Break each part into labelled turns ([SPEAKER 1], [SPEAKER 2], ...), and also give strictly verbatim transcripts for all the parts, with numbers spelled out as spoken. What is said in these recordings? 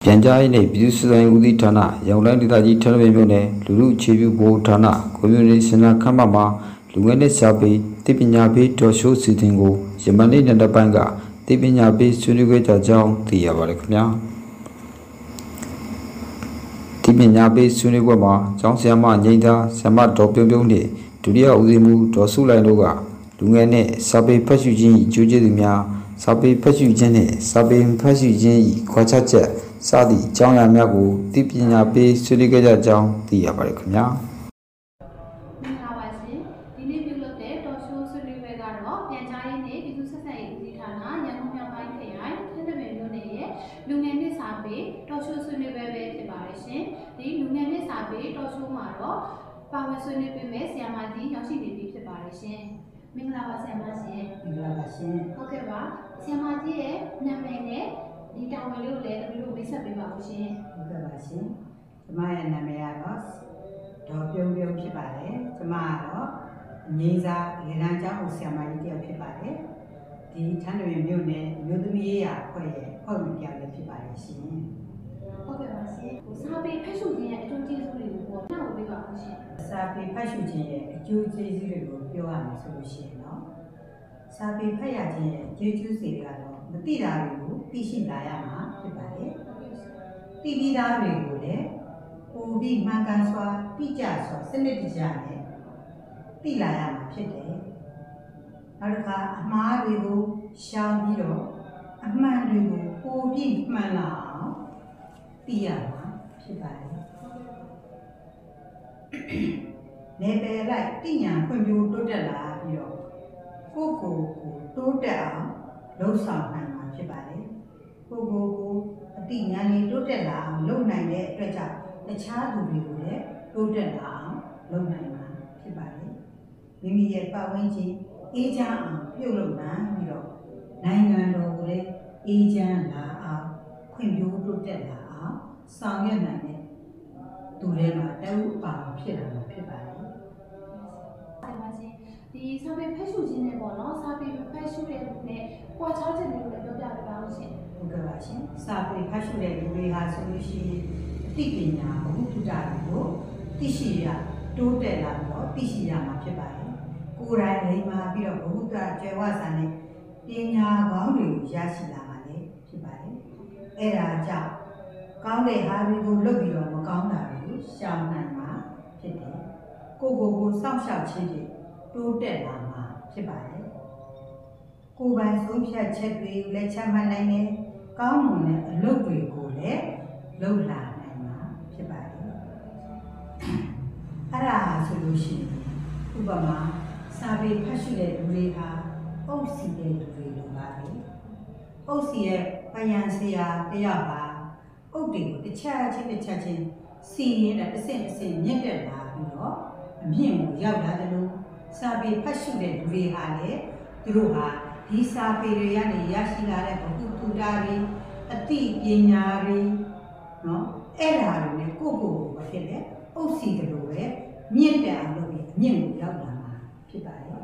[SPEAKER 1] ပြန်ကြားရေးနဲ့ပြည်သူ့စစ်တိုင်းဦးစီးဌာနရောင်တိုင်းဒေသကြီးထန်းတပင်မြို့နယ်လူလူအခြေပြုဘိုးဌာနကွန်မြူနတီစင်တာခမ်းမမှာလူငယ်နဲ့စာပေသိပညာပေးတော်ရှိုးစီစဉ်ကိုရမန်နေ့နေ့ပိုင်းကသိပညာပေးဆွေးနွေးခဲ့ကြကြောင်းသိရပါတယ်ခင်ဗျာသိပညာပေးဆွေးနွေးပွဲမှာကျောင်းဆရာမငိမ့်သားဆရာမတော်ပြုံးပြုံးနဲ့ဒုတိယဦးစီးမှုဒေါ်စုလိုင်တို့ကလူငယ်နဲ့စာပေဖတ်ရှုခြင်းအကျိုးကျေးဇူးများစာပေဖတ်ရှုခြင်းနဲ့စာပေဖတ်ရှုခြင်း၏ခွဲခြားချက်စသည့်အကြောင်းအရာများကိုသိပညာပေးဆွေးနွေးခဲ့ကြကြောင်းသိရပါတယ်ခင်ဗျာ
[SPEAKER 2] မင်္ဂလာပါရှင်ဒီနေ့ပြုလုပ်တဲ့တော်ရှိုးဆွေးနွေးပွဲကတော့ပြန်ကြားရေးနဲ့ပြည်သူ့ဆက်ဆံရေးဦးစီးဌာနရန်ကုန်မြောက်ပိုင်းခရိုင်ထန်းတပင်မြို့နယ်ရဲ့လူငယ်နှစ်စာပေတော်ရှိုးဆွေးနွေးပွဲပဲဖြစ်ပါတယ်ရှင်ဒီလူငယ်နှစ်စာပေတော်ရှိုးမှာတော့ပါဝင်ဆွေးနွေးပေးမယ့်ဆရာမကြီးရောက်ရှိနေပြီဖြစ်ပါတယ်ရှင်မင်္ဂလာပါဆရာမရှင်
[SPEAKER 3] မင်္ဂလာပါရှင်
[SPEAKER 2] ဟုတ်ကဲ့ပါဆရာမကြီးရဲ့နာမည်နဲ့ဒီတာဝန်လေးကိုလည်းတပည့်တို့မိတ်ဆက်ပေးပါဦးရှင်
[SPEAKER 3] ဟုတ်ကဲ့ပါရှင်ကျမရဲ့နာမည်ကတော့ဒေါ်ပြုံးပြုံးဖြစ်ပါတယ်ကျမကတော့ငိမ့်စားလေလံကျောင်းဆရာမကြီးတယောက်ဖြစ်ပါတယ်ဒီထန်းတပင်မြို့နယ်မြို့သမီးရေးရာအဖွဲ့ရဲ့အဖွဲ့ဝင်တယောက်လည်းဖြစ်ပါတယ်ရှင်
[SPEAKER 2] ဟုတ်ကဲ့ပါရှင်စာပေဖတ်ရှုခြင်းရဲ့အကျိုးကျေးဇူးတွေကိုပေါ့နှောက်ပေးပါဦးရှင်
[SPEAKER 3] စာပေဖတ်ရှုခြင်းရဲ့အကျိုးကျေးဇူးတွေကိုပြောရမယ်ဆိုလို့ရှိရင်တော့စာပေဖတ်ရခြင်းရဲ့ကျေးဇူးတွေကတော့မသိတာတွေကိုသိရှိလာရမှာဖြစ်ပါတယ်။သိပြီးသားတွေကိုလည်းပိုပြီးမှန်ကန်စွာတိကျစွာစနစ်တကျနဲ့သိလာရမှာဖြစ်တယ်။နောက်တစ်ခါအမှားတွေကိုရှောင်ပြီးတော့အမှန်တွေကိုပိုပြီးမှန်လာအောင်သိရမှာဖြစ်ပါတယ်။နေပယ်လိုက်သိဉာဏ်ဖွံ့ဖြိုးတိုးတက်လာပြီးတော့ကိုယ့်ကိုယ်ကိုတိုးတက်အောင်လှုပ်ဆောင်နိုင်မှာဖြစ်ပါတယ်။ကိုယ့်ကိုယ်ကိုအသိဉာဏ်လေးတိုးတက်လာအောင်လုပ်နိုင်တဲ့အတွက်ကြောင့်တခြားသူတွေကိုလည်းတိုးတက်လာအောင်လုပ်နိုင်မှာဖြစ်ပါတယ်။မိမိရဲ့ပတ်ဝန်းကျင်အေးချမ်းအောင်ပြုလုပ်နိုင်ပြီးတော့နိုင်ငံတော်ကိုလည်းအေးချမ်းလာအောင်ဖွံ့ဖြိုးတိုးတက်လာအောင်ဆောင်ရွက်နိုင်တဲ့သူတွေမှာတအုပ်ပါဖြစ်လာမှာဖြစ်ပါတယ်။
[SPEAKER 2] ဒီစာပေဖတ်ရှုခြင်းနဲ့ပေါ့နော်စာပေဖတ်ရှုတဲ့နဲ့ကွာခြားချက်တွေကိုလည်းပြောပြပေးပါဦးရှင်
[SPEAKER 3] ဟုတ်ကဲ့ပါရှင်စာပေဖတ်ရှုတဲ့လူတွေဟာဆိုလို့ရှိရင်အသိပညာဘုဟုတုတ္တတွေကိုသိရှိရတိုးတက်လာတော့သိရှိရမှာဖြစ်ပါတယ်ကိုယ်တိုင်လိမ္မာပြီးတော့ဘုဟုတ္တကျေဝစာနဲ့ပညာကောင်းတွေကိုရရှိလာမှာလည်းဖြစ်ပါတယ်အဲ့ဒါကြောင့်ကောင်းတဲ့ဟာတွေကိုလုပ်ပြီးတော့မကောင်းတာတွေကိုရှောင်နိုင်မှာဖြစ်တယ်ကိုကိုကိုစောင့်ရှောက်ခြင်းဖြင့်တိုးတက်လာမှာဖြစ်ပါတယ်။ကိုယ်ပိုင်ဆုံးဖြတ်ချက်တွေလည်းချမှတ်နိုင်တယ်။ကောင်းမွန်တဲ့အလုပ်တွေကိုလည်းလုပ်လာနိုင်မှာဖြစ်ပါတယ်။အဲ့ဒါဆိုလို့ရှိရင်ဥပမာစာပေဖတ်ရှုတဲ့လူတွေဟာအုပ်စီတဲ့လူတွေလိုပါပဲ။အုပ်စီရဲ့ပယံဆရာတယောက်ပါအုပ်တွေကိုတစ်ချက်ချင်းတစ်ချက်ချင်းစီရင်တဲ့အဆင့်အဆင့်မြင့်တက်လာပြီးတော့အမြင့်ကိုရောက်လာတယ်လို့စာပေဖတ်ရှုတဲ့လူတွေဟာလည်းသူတို့ဟာဒီစာပေတွေကနေရရှိလာတဲ့ဘုသူတူတာတွေအသိပညာတွေနော်အဲ့ဒါတွေနဲ့ကိုယ့်ကိုယ်ကိုမဖြစ်တဲ့အုပ်စီတယ်လို့ပဲမြင့်တက်အောင်လုပ်ပြီးအမြင့်ကိုရောက်လာမှာဖြစ်ပါတယ်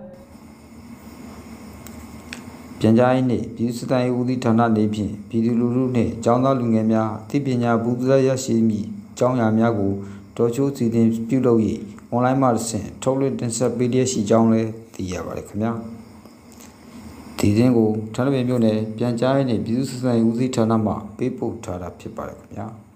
[SPEAKER 1] ပြန်ကြားရေးနှင့်ပြည်သူ့စစ်တိုင်းဦးစီးဌာနနေဖြင့်ပြည်သူလူထုနှင့်ကျောင်းသားလူငယ်များသိပညာဘုဒ္ဓရရှိမည်အကြောင်းအရာများကိုတော်ချိုးစီစဉ်ပြုလုပ်၍အွန်လိုင်းမှာဆင့်ထုတ်လွှင့်တင်ဆက်ပေးရရှိကြောင်းလည်းသိရပါတယ်ခင်ဗျာဒီသတင်းကိုထန်းတပင်မြို့နယ်ပြန်ကြားရေးနှင့်ပြည်သူ့စစ်တိုင်းဦးစီးဌာနမှပေးပို့ထားတာဖြစ်ပါတယ်ခင်ဗျာ